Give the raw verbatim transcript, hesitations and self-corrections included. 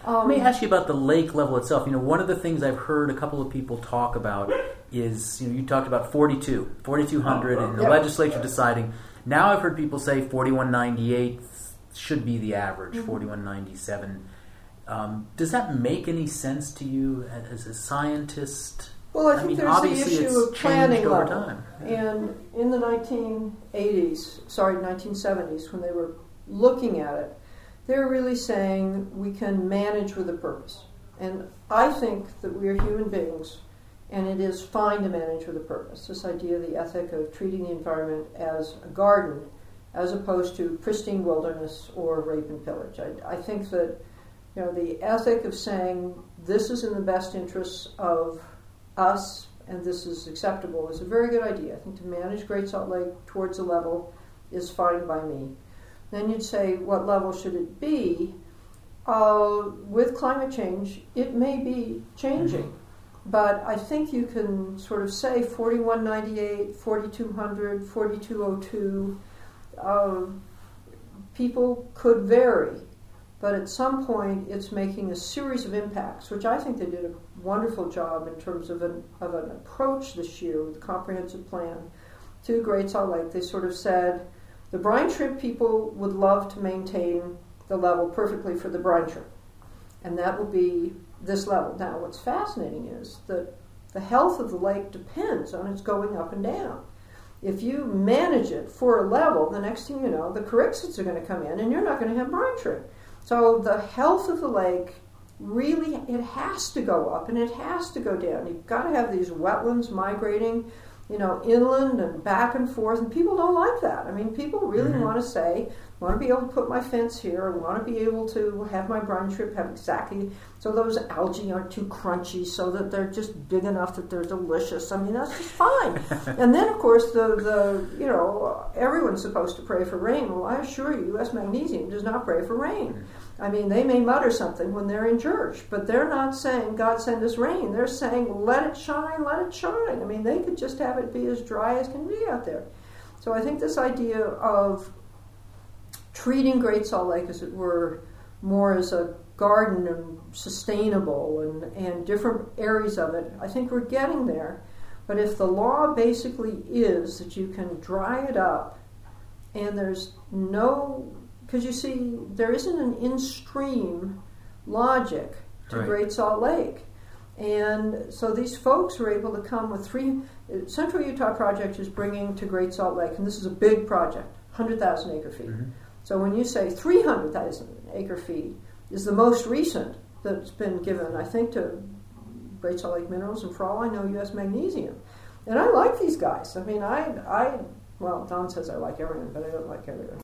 Let me ask you about the lake level itself. You know, one of the things I've heard a couple of people talk about is, you know, you talked about forty-two, forty-two hundred, and the Yep. legislature deciding. Now I've heard people say forty-one ninety-eight should be the average, Mm-hmm. forty-one ninety-seven. Um, does that make any sense to you as a scientist? Well, I I think mean, there's the obviously issue it's of planning changed over level. time. And in the nineteen eighties, sorry, nineteen seventies, when they were looking at it, they were really saying we can manage with a purpose. And I think that we are human beings, and it is fine to manage with a purpose. This idea of the ethic of treating the environment as a garden as opposed to pristine wilderness or rape and pillage. I, I think that, you know, the ethic of saying this is in the best interests of us and this is acceptable is a very good idea. I think to manage Great Salt Lake towards a level is fine by me. Then you'd say, what level should it be? Uh, with climate change, it may be changing. Mm-hmm. But I think you can sort of say forty-one ninety-eight, forty-two hundred, forty-two oh two. Uh, people could vary. But at some point, it's making a series of impacts, which I think they did a wonderful job in terms of an, of an approach this year with a comprehensive plan to Great Salt Lake. They sort of said, the brine shrimp people would love to maintain the level perfectly for the brine shrimp, and that will be this level. Now, what's fascinating is that the health of the lake depends on its going up and down. If you manage it for a level, the next thing you know, the Carixids are going to come in, and you're not going to have brine shrimp. So the health of the lake, really, it has to go up and it has to go down. You've got to have these wetlands migrating, you know, inland and back and forth, and people don't like that. I mean, people really mm-hmm. want to say, I want to be able to put my fence here, I want to be able to have my brine shrimp have exactly, so those algae aren't too crunchy, so that they're just big enough that they're delicious. I mean, that's just fine. And then, of course, the, the, you know, everyone's supposed to pray for rain. Well, I assure you, U S Magnesium does not pray for rain. I mean, they may mutter something when they're in church, but they're not saying, God send us rain. They're saying, let it shine, let it shine. I mean, they could just have it be as dry as can be out there. So I think this idea of treating Great Salt Lake, as it were, more as a garden and sustainable and, and different areas of it, I think we're getting there. But if the law basically is that you can dry it up and there's no... Because you see, there isn't an in-stream logic to right. Great Salt Lake. And so these folks were able to come with three... Central Utah Project is bringing to Great Salt Lake, and this is a big project, one hundred thousand acre feet. Mm-hmm. So when you say three hundred thousand acre feet is the most recent that's been given, I think, to Great Salt Lake Minerals, and for all I know, U S Magnesium. And I like these guys. I mean, I, I well, Don says I like everyone, but I don't like everyone.